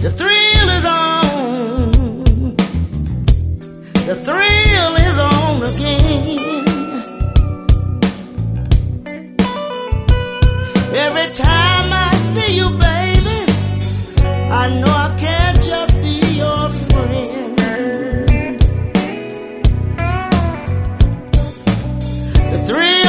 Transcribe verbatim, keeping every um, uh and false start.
The thrill is on. The thrill is on again. Every time I see you, baby, I know I can't just be your friend. The thrill